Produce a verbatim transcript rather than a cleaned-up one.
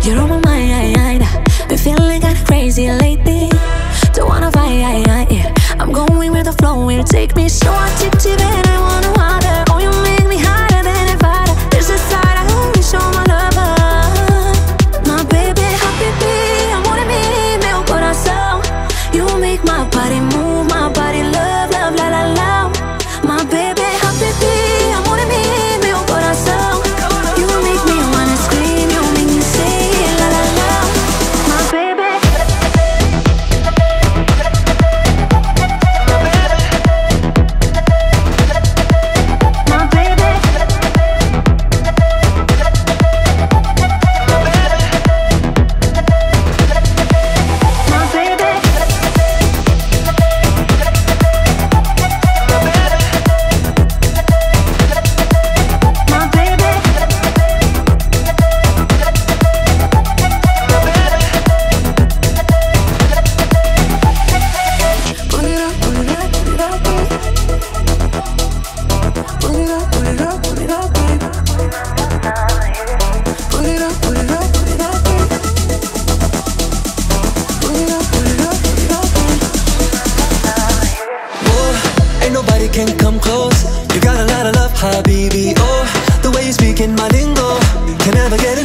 You're on my mind. Been feeling kinda crazy lately. Don't wanna fight, yeah. I'm going with the flow, will take me so addictive and I wanna water. Oh, you make me higher than a fighter. There's a side I only show my lover. My baby, habibi, amor de mí, meu corazón. You make my body move, my body love, love, la la la. My baby, habibi, amor de mí, meu corazón. You make me wanna scream, you make me say la la la. My baby. Can come close. You got a lot of love, habibi. Oh, the way you speak in my lingo, can never get